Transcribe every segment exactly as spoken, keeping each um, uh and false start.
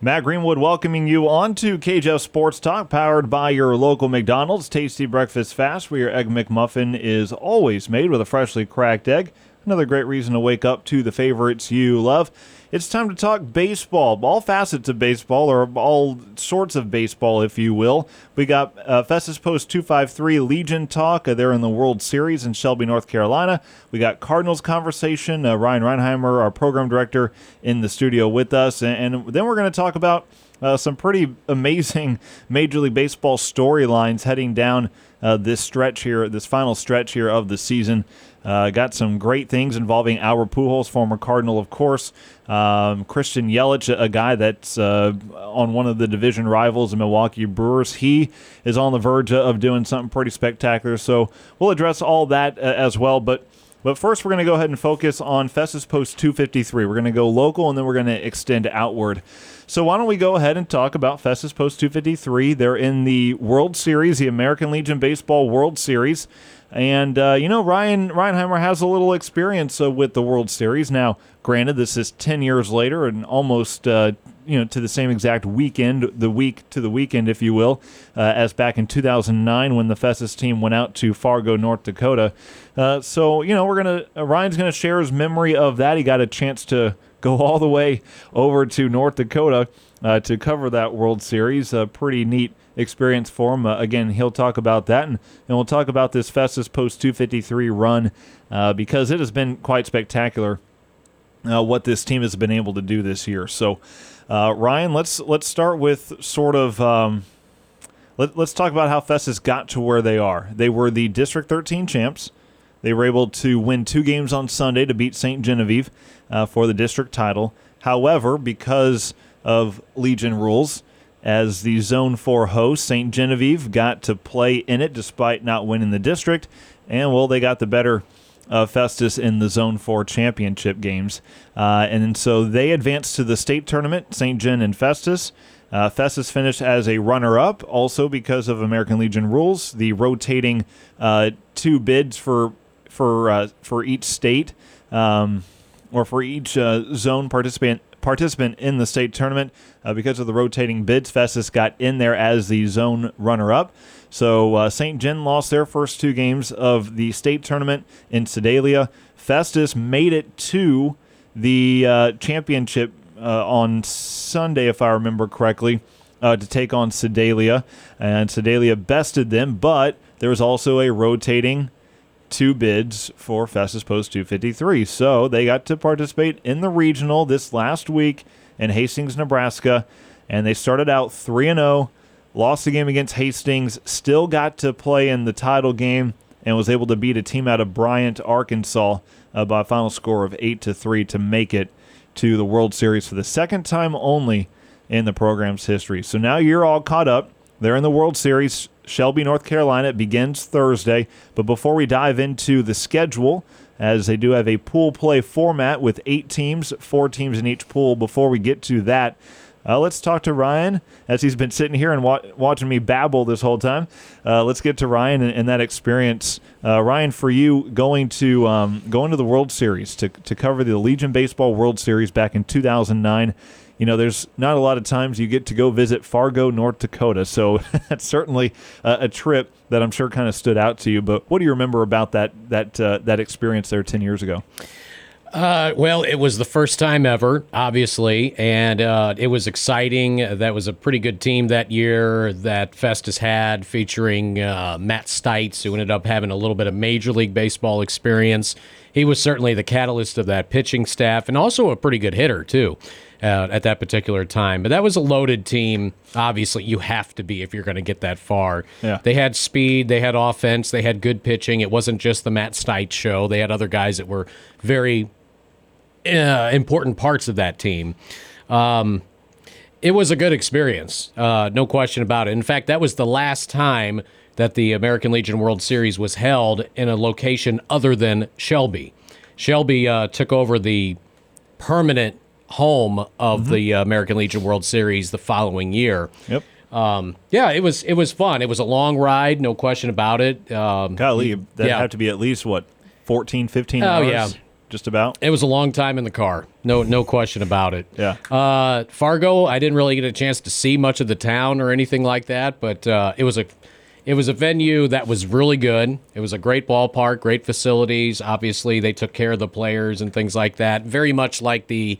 Matt Greenwood welcoming you on to K J F Sports Talk, powered by your local McDonald's. Tasty breakfast fast, where your Egg McMuffin is always made with a freshly cracked egg. Another great reason to wake up to the favorites you love. It's time to talk baseball, all facets of baseball, or all sorts of baseball, if you will. We got uh, Festus Post two fifty-three Legion talk. Uh, they're in the World Series in Shelby, North Carolina. We got Cardinals conversation. Uh, Ryan Reinheimer, our program director, in the studio with us. And, and then we're going to talk about uh, some pretty amazing Major League Baseball storylines heading down uh, this stretch here, this final stretch here of the season. Uh, got some great things involving Albert Pujols, former Cardinal, of course. Um, Christian Yelich, a, a guy that's uh, on one of the division rivals, the Milwaukee Brewers. He is on the verge of doing something pretty spectacular. So we'll address all that uh, as well. But but first, we're going to go ahead and focus on Festus Post two fifty-three. We're going to go local, and then we're going to extend outward. So why don't we go ahead and talk about Festus Post two fifty-three. They're in the World Series, the American Legion Baseball World Series. And, uh, you know, Ryan Reinheimer has a little experience uh, with the World Series. Now, granted, this is ten years later and almost, uh, you know, to the same exact weekend, the week to the weekend, if you will, uh, as back in two thousand nine when the Festus team went out to Fargo, North Dakota. Uh, so, you know, we're going to, uh, Ryan's going to share his memory of that. He got a chance to go all the way over to North Dakota uh, to cover that World Series. A pretty neat experience for him. Uh, again, he'll talk about that, and, and we'll talk about this Festus Post two fifty-three run uh, because it has been quite spectacular uh, what this team has been able to do this year. So, uh, Ryan, let's let's start with sort of um, let, let's talk about how Festus got to where they are. They were the District thirteen champs. They were able to win two games on Sunday to beat Saint Genevieve uh, for the district title. However, because of Legion rules, as the Zone four host, Saint Genevieve got to play in it despite not winning the district, and, well, they got the better of Festus in the Zone four championship games. Uh, and so they advanced to the state tournament, Saint Gen and Festus. Uh, Festus finished as a runner-up, also because of American Legion rules, the rotating uh, two bids for for uh, for each state, um, or for each uh, zone participant participant in the state tournament. Uh, because of the rotating bids, Festus got in there as the zone runner-up. So uh, Saint Gen lost their first two games of the state tournament in Sedalia. Festus made it to the uh, championship uh, on Sunday, if I remember correctly, uh, to take on Sedalia. And Sedalia bested them, but there was also a rotating two bids for Festus Post two fifty-three. So they got to participate in the regional this last week in Hastings, Nebraska, and they started out three and oh, lost the game against Hastings, still got to play in the title game, and was able to beat a team out of Bryant, Arkansas, uh, by a final score of eight to three to make it to the World Series for the second time only in the program's history. So now you're all caught up. They're in the World Series, Shelby, North Carolina. It begins Thursday. But before we dive into the schedule, as they do have a pool play format with eight teams, four teams in each pool, before we get to that, uh, let's talk to Ryan, as he's been sitting here and wa- watching me babble this whole time. Uh, let's get to Ryan and, and that experience. Uh, Ryan, for you, going to um, going to the World Series to, to cover the Legion Baseball World Series back in two thousand nine, you know, there's not a lot of times you get to go visit Fargo, North Dakota, so that's certainly a, a trip that I'm sure kind of stood out to you. But what do you remember about that that uh, that experience there ten years ago? Uh, well, it was the first time ever, obviously, and uh, it was exciting. That was a pretty good team that year that Festus had, featuring uh, Matt Stites, who ended up having a little bit of Major League Baseball experience. He was certainly the catalyst of that pitching staff, and also a pretty good hitter, too, uh, at that particular time. But that was a loaded team. Obviously, you have to be if you're going to get that far. Yeah. They had speed, they had offense, they had good pitching. It wasn't just the Matt Stites show. They had other guys that were very uh, important parts of that team. Um, it was a good experience, uh, no question about it. In fact, that was the last time that the American Legion World Series was held in a location other than Shelby. Shelby uh, took over the permanent home of mm-hmm. the uh, American Legion World Series the following year. Yep. Um, yeah, it was it was fun. It was a long ride, no question about it. Um, Golly, that'd yeah. have to be at least, what, fourteen, fifteen oh, hours? yeah. just about? It was a long time in the car. No, no question about it. Yeah. Uh, Fargo, I didn't really get a chance to see much of the town or anything like that, but uh, it was a, it was a venue that was really good. It was a great ballpark, great facilities. Obviously, they took care of the players and things like that. Very much like the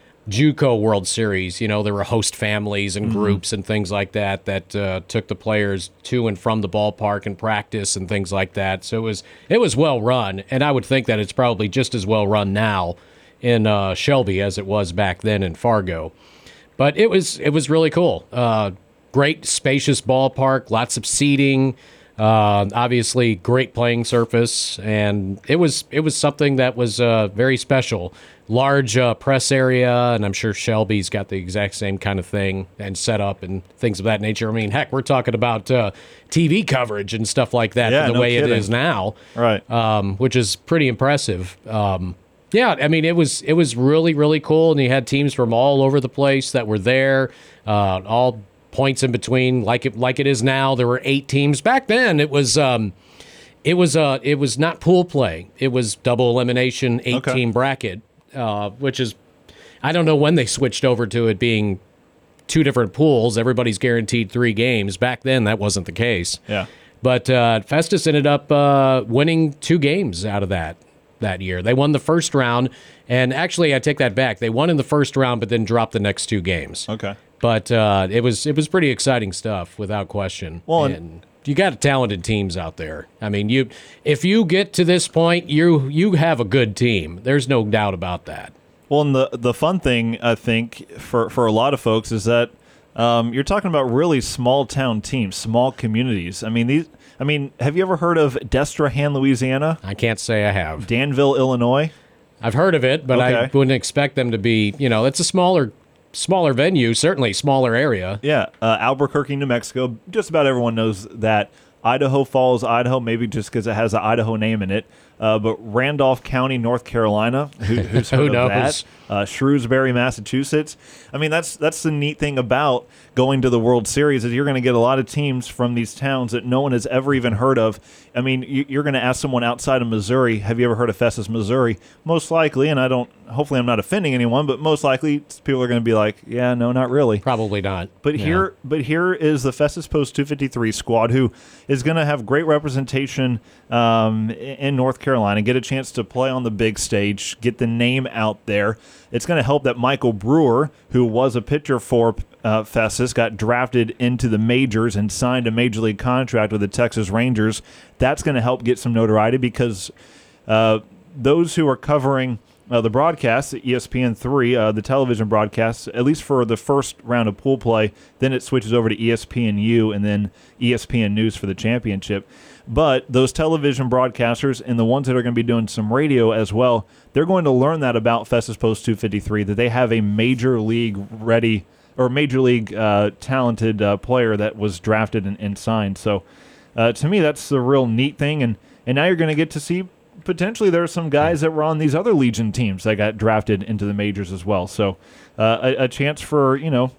JUCO World Series. You know, there were host families and groups mm-hmm. and things like that that uh, took the players to and from the ballpark and practice and things like that. So it was it was well run, and I would think that it's probably just as well run now in uh, Shelby as it was back then in Fargo. But it was it was really cool. Uh, great spacious ballpark, lots of seating. Uh, obviously, great playing surface, and it was it was something that was uh, very special. Large uh, press area, and I'm sure Shelby's got the exact same kind of thing and set up and things of that nature. I mean, heck, we're talking about uh, T V coverage and stuff like that yeah, for the no way kidding. it is now, right? Um, which is pretty impressive. Um, yeah, I mean, it was it was really really cool, and you had teams from all over the place that were there, uh, all points in between, like it like it is now. There were eight teams back then. It was. Um, it was uh, it was not pool play. It was double elimination, eight okay. team bracket. Uh, which is, I don't know when they switched over to it being two different pools. Everybody's guaranteed three games. Back then, that wasn't the case. Yeah. But uh, Festus ended up uh, winning two games out of that that year. They won the first round, and actually, I take that back. They won in the first round, but then dropped the next two games. Okay. But uh, it was it was pretty exciting stuff, without question. Well, and, and you got talented teams out there. I mean, you if you get to this point, you you have a good team. There's no doubt about that. Well, and the the fun thing I think for for a lot of folks is that um, you're talking about really small town teams, small communities. I mean these. I mean, have you ever heard of Destrehan, Louisiana? I can't say I have. Danville, Illinois. I've heard of it, but okay. I wouldn't expect them to be. You know, it's a smaller. Smaller venue, certainly smaller area. Yeah, uh, Albuquerque, New Mexico. Just about everyone knows that. Idaho Falls, Idaho, maybe just because it has an Idaho name in it. Uh, but Randolph County, North Carolina. Who, who's heard Who of knows? that? Uh, Shrewsbury, Massachusetts. I mean, that's that's the neat thing about going to the World Series is you're going to get a lot of teams from these towns that no one has ever even heard of. I mean, you, you're going to ask someone outside of Missouri, have you ever heard of Festus, Missouri? Most likely, and I don't, hopefully I'm not offending anyone, but most likely people are going to be like, yeah, no, not really. Probably not. But yeah. here but here is the Festus Post two fifty-three squad who is going to have great representation um, in North Carolina, get a chance to play on the big stage, get the name out there. It's going to help that Michael Brewer, who was a pitcher for uh, Festus, got drafted into the majors and signed a major league contract with the Texas Rangers. That's going to help get some notoriety because uh, those who are covering uh, the broadcasts at E S P N three, uh, the television broadcasts, at least for the first round of pool play, then it switches over to E S P N U and then E S P N News for the championship. But those television broadcasters and the ones that are going to be doing some radio as well, they're going to learn that about Festus Post two fifty-three, that they have a major league ready or major league uh, talented uh, player that was drafted and, and signed. So uh, to me, that's the real neat thing. And, and now you're going to get to see potentially there are some guys that were on these other Legion teams that got drafted into the majors as well. So uh, a, a chance for, you know,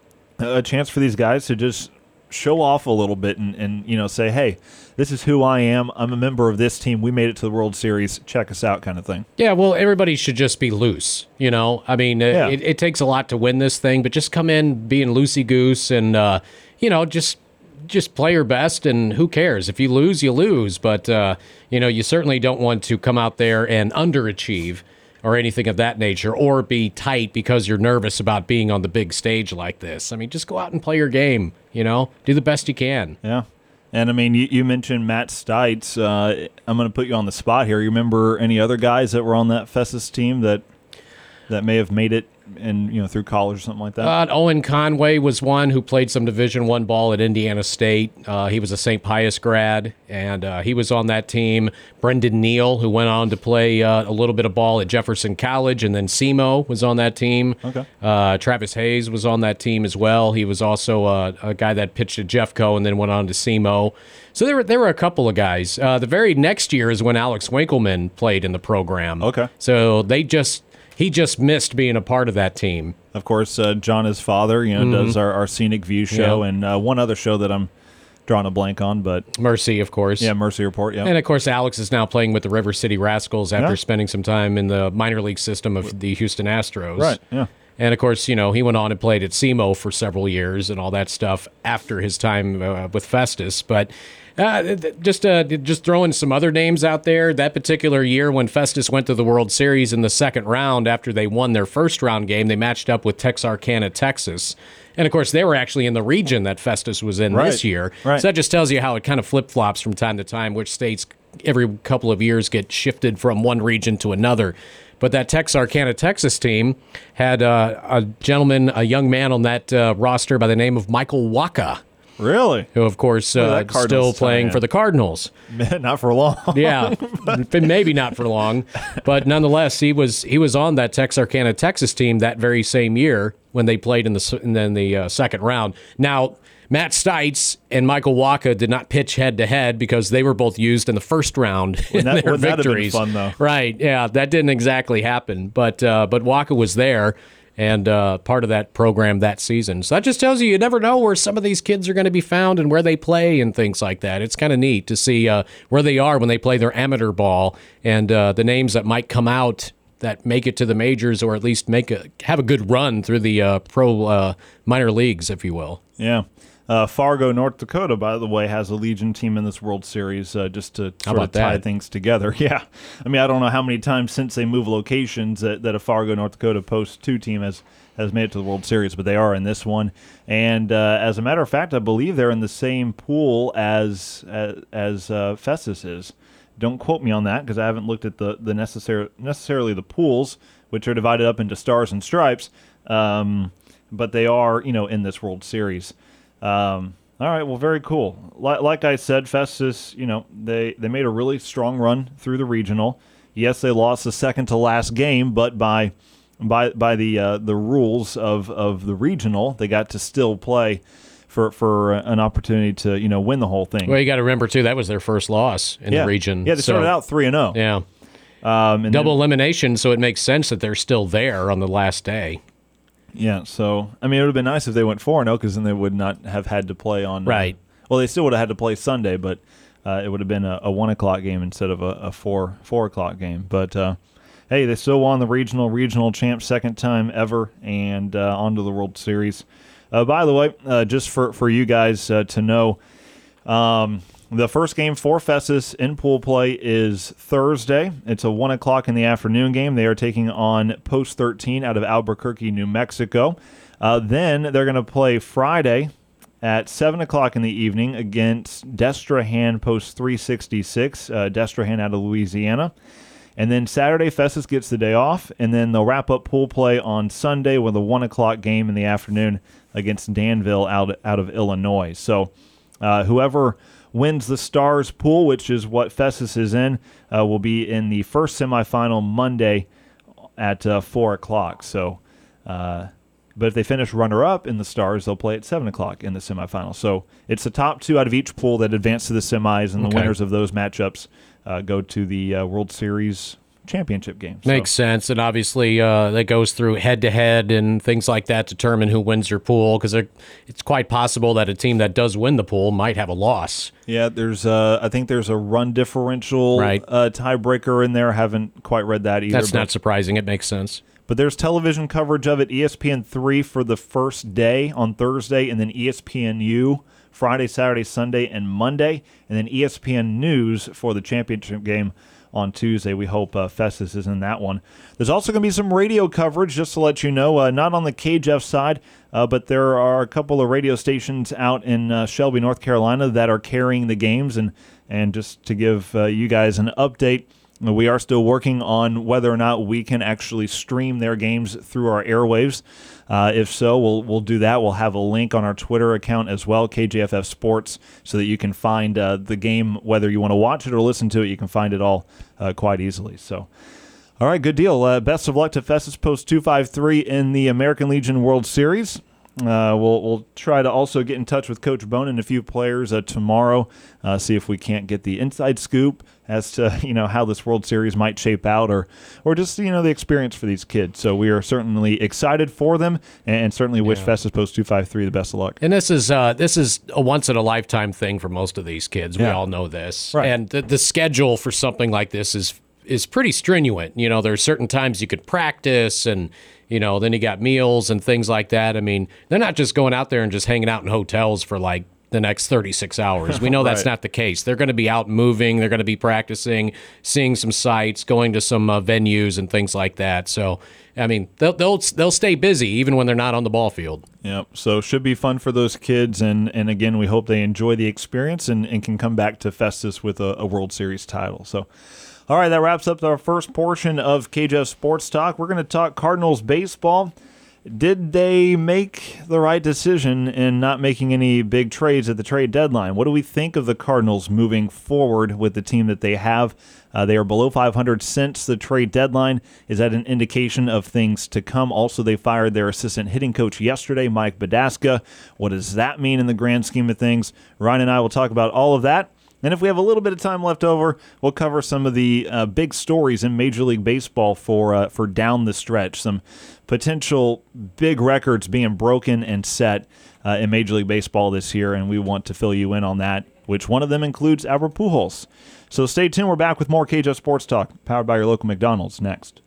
a chance for these guys to just show off a little bit and, and, you know, say, hey, this is who I am. I'm a member of this team. We made it to the World Series. Check us out kind of thing. Yeah, well, everybody should just be loose, you know? I mean, yeah. it, it takes a lot to win this thing, but just come in being loosey-goose and, uh, you know, just just play your best, and who cares? If you lose, you lose. But, uh, you know, you certainly don't want to come out there and underachieve or anything of that nature, or be tight because you're nervous about being on the big stage like this. I mean, just go out and play your game, you know? Do the best you can. Yeah. And, I mean, you, you mentioned Matt Stites. Uh, I'm going to put you on the spot here. You remember any other guys that were on that Festus team that that may have made it and, you know, through college or something like that? Uh, Owen Conway was one who played some Division One ball at Indiana State. Uh, he was a Saint Pius grad, and uh, he was on that team. Brendan Neal, who went on to play uh, a little bit of ball at Jefferson College, and then S E M O was on that team. Okay. Uh, Travis Hayes was on that team as well. He was also uh, a guy that pitched at Jeffco and then went on to S E M O. So there were there were a couple of guys. Uh, the very next year is when Alex Winkleman played in the program. Okay. So they just he just missed being a part of that team. Of course, uh, John, his father, you know, mm-hmm. does our, our Scenic View show yeah. and uh, one other show that I'm drawing a blank on, but Mercy, of course. yeah, Mercy Report. Yeah, And of course, Alex is now playing with the River City Rascals after Yeah. spending some time in the minor league system of the Houston Astros. right. Yeah. And of course, you know, he went on and played at S E M O for several years and all that stuff after his time uh, with Festus. But uh, just uh, just throwing some other names out there, that particular year when Festus went to the World Series in the second round after they won their first round game, they matched up with Texarkana, Texas. And of course, they were actually in the region that Festus was in Right. this year. Right. So that just tells you how it kind of flip-flops from time to time, which states every couple of years get shifted from one region to another. But that Texarkana, Texas team had uh, a gentleman, a young man on that uh, roster by the name of Michael Waka, Really? who, of course, Look at uh, that Cardinals still playing tie-in. for the Cardinals. Not for long. Yeah, maybe not for long, but nonetheless, he was he was on that Texarkana, Texas team that very same year when they played in the s- in the, in the uh, second round. Now, Matt Stites and Michael Waka did not pitch head to head because they were both used in the first round in that- their wouldn't that have been victories. fun, though? Right? Yeah, that didn't exactly happen, but uh, but Waka was there and uh, part of that program that season. So that just tells you you never know where some of these kids are going to be found and where they play and things like that. It's kind of neat to see uh, where they are when they play their amateur ball and uh, the names that might come out that make it to the majors or at least make a have a good run through the uh, pro uh, minor leagues, if you will. Yeah. Uh, Fargo, North Dakota, by the way, has a Legion team in this World Series uh, just to How sort of about tie that? things together. Yeah. I mean, I don't know how many times since they moved locations that, that a Fargo, North Dakota Post two team has, has made it to the World Series, but they are in this one. And uh, as a matter of fact, I believe they're in the same pool as as, as uh, Festus is. Don't quote me on that because I haven't looked at the, the necessary, necessarily the pools, which are divided up into stars and stripes. Um, but they are, you know, in this World Series. Um, all right, well, very cool. Like, like I said, Festus, you know, they, they made a really strong run through the regional. Yes, they lost the second to last game, but by by by the uh, the rules of, of the regional, they got to still play for for an opportunity to, you know, win the whole thing. Well, you got to remember too that was their first loss in yeah. the region. Yeah, they So, started out three and zero. Yeah, Um, and double then- elimination, so it makes sense that they're still there on the last day. Yeah, so I mean, it would have been nice if they went four and zero because then they would not have had to play on. uh, Right. well, they still would have had to play Sunday, but uh, it would have been a, a one o'clock game instead of a, a four four o'clock game. But uh, hey, they still won the regional regional champ second time ever and uh, on to the World Series. Uh, by the way, uh, just for for you guys uh, to know. Um, The first game for Festus in pool play is Thursday. It's a one o'clock in the afternoon game. They are taking on Post thirteen out of Albuquerque, New Mexico. Uh, then they're going to play Friday at seven o'clock in the evening against Destrehan Post three sixty-six, uh, Destrehan out of Louisiana. And then Saturday, Festus gets the day off, and then they'll wrap up pool play on Sunday with a one o'clock game in the afternoon against Danville out, out of Illinois. So uh, whoever wins the Stars pool, which is what Festus is in, uh, will be in the first semifinal Monday at uh, four o'clock. So, uh, but if they finish runner-up in the Stars, they'll play at seven o'clock in the semifinal. So it's the top two out of each pool that advance to the semis, and the Okay. winners of those matchups uh, go to the uh, World Series championship game. So- Makes sense, and obviously uh, that goes through head-to-head and things like that to determine who wins your pool, because it's quite possible that a team that does win the pool might have a loss. Yeah, there's uh, I think there's a run differential Right. uh, tiebreaker in there. I haven't quite read that either. That's but- not surprising. It makes sense. But there's television coverage of it, E S P N three for the first day on Thursday, and then E S P N U Friday, Saturday, Sunday, and Monday, and then E S P N News for the championship game on Tuesday. We hope uh, Festus is in that one. There's also going to be some radio coverage, just to let you know, uh, not on the K J F side, uh, but there are a couple of radio stations out in uh, Shelby, North Carolina that are carrying the games, and, and just to give uh, you guys an update, we are still working on whether or not we can actually stream their games through our airwaves. Uh, if so, we'll we'll do that. We'll have a link on our Twitter account as well, K J F F Sports, so that you can find uh, the game, whether you want to watch it or listen to it. You can find it all uh, quite easily. So, all right, good deal. Uh, best of luck to Festus Post two fifty-three in the American Legion World Series. Uh, we'll we'll try to also get in touch with Coach Bone and a few players uh, tomorrow. Uh, see if we can't get the inside scoop as to you know how this World Series might shape out, or or just you know the experience for these kids. So we are certainly excited for them, and certainly wish Yeah. Festus Post two five three the best of luck. And this is uh, this is a once in a lifetime thing for most of these kids. We Yeah. all know this, Right. and the, the schedule for something like this is is pretty stringent. You know, there's certain times you could practice, and you know, then you got meals and things like that. I mean, they're not just going out there and just hanging out in hotels for like the next thirty-six hours. We know that's Right. not the case. They're going to be out moving. They're going to be practicing, seeing some sights, going to some uh, venues and things like that. So, I mean, they'll they'll they'll stay busy even when they're not on the ball field. Yep. So should be fun for those kids, and and again, we hope they enjoy the experience and, and can come back to Festus with a, a World Series title. So. All right, that wraps up our first portion of K J F Sports Talk. We're going to talk Cardinals baseball. Did they make the right decision in not making any big trades at the trade deadline? What do we think of the Cardinals moving forward with the team that they have? Uh, they are below five hundred since the trade deadline. Is that an indication of things to come? Also, they fired their assistant hitting coach yesterday, Mike Badaska. What does that mean in the grand scheme of things? Ryan and I will talk about all of that. And if we have a little bit of time left over, we'll cover some of the uh, big stories in Major League Baseball for uh, for down the stretch. Some potential big records being broken and set uh, in Major League Baseball this year, and we want to fill you in on that, which one of them includes Albert Pujols. So stay tuned. We're back with more K J F Sports Talk, powered by your local McDonald's, next.